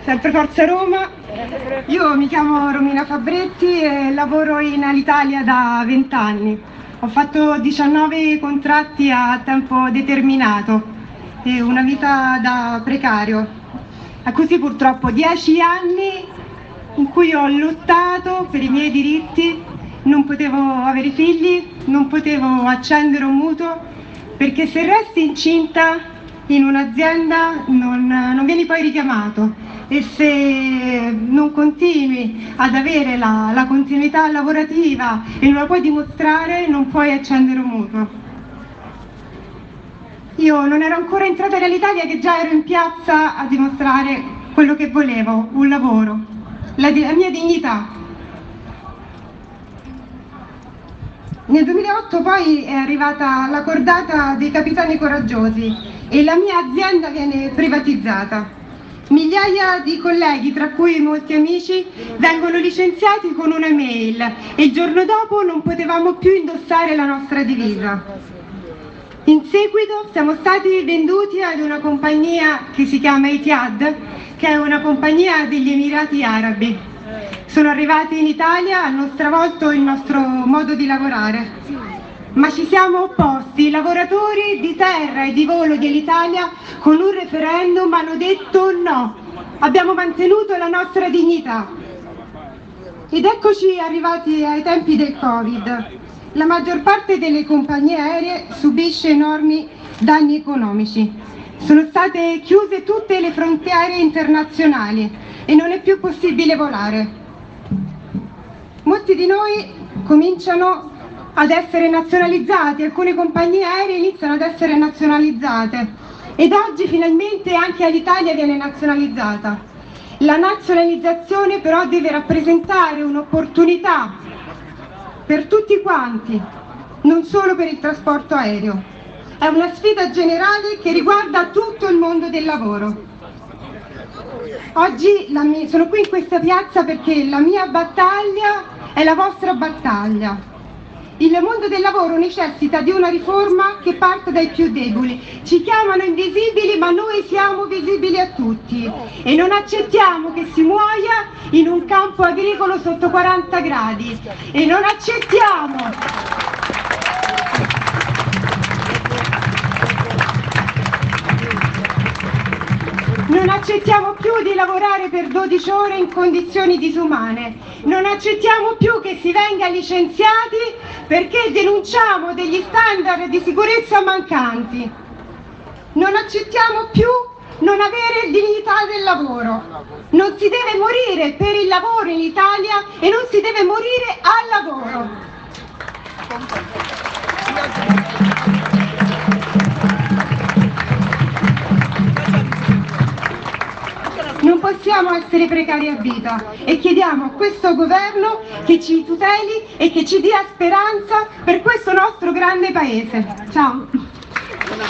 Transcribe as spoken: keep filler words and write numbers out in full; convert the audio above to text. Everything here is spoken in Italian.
sempre Forza Roma. Io mi chiamo Romina Fabretti e lavoro in Alitalia da vent'anni. Ho fatto diciannove contratti a tempo determinato e una vita da precario. E così purtroppo dieci anni in cui ho lottato per i miei diritti, non potevo avere figli, non potevo accendere un mutuo, perché se resti incinta in un'azienda non, non vieni poi richiamato, e se non continui ad avere la, la continuità lavorativa e non la puoi dimostrare, non puoi accendere un mutuo. Io non ero ancora entrata nell'Italia che già ero in piazza a dimostrare quello che volevo, un lavoro, la, la mia dignità. Nel duemilaotto poi è arrivata la cordata dei capitani coraggiosi e la mia azienda viene privatizzata. Migliaia di colleghi, tra cui molti amici, vengono licenziati con una mail e il giorno dopo non potevamo più indossare la nostra divisa. In seguito siamo stati venduti ad una compagnia che si chiama Etihad, che è una compagnia degli Emirati Arabi. Sono arrivati in Italia, hanno stravolto il nostro modo di lavorare, ma ci siamo opposti. I lavoratori di terra e di volo dell'Italia con un referendum hanno detto no, abbiamo mantenuto la nostra dignità. Ed eccoci arrivati ai tempi del Covid. La maggior parte delle compagnie aeree subisce enormi danni economici. Sono state chiuse tutte le frontiere internazionali e non è più possibile volare. Molti di noi cominciano ad essere nazionalizzati, alcune compagnie aeree iniziano ad essere nazionalizzate ed oggi finalmente anche Alitalia viene nazionalizzata. La nazionalizzazione però deve rappresentare un'opportunità per tutti quanti, non solo per il trasporto aereo. È una sfida generale che riguarda tutto il mondo del lavoro. Oggi la mia, sono qui in questa piazza perché la mia battaglia è la vostra battaglia. Il mondo del lavoro necessita di una riforma che parta dai più deboli. Ci chiamano invisibili, ma noi siamo visibili a tutti e non accettiamo che si muoia in un campo agricolo sotto quaranta gradi e non accettiamo Non accettiamo più di lavorare per dodici ore in condizioni disumane, non accettiamo più che si venga licenziati perché denunciamo degli standard di sicurezza mancanti, non accettiamo più non avere dignità del lavoro, non si deve morire per il lavoro in Italia e non si deve morire al lavoro. Non possiamo essere precari a vita e chiediamo a questo governo che ci tuteli e che ci dia speranza per questo nostro grande paese. Ciao!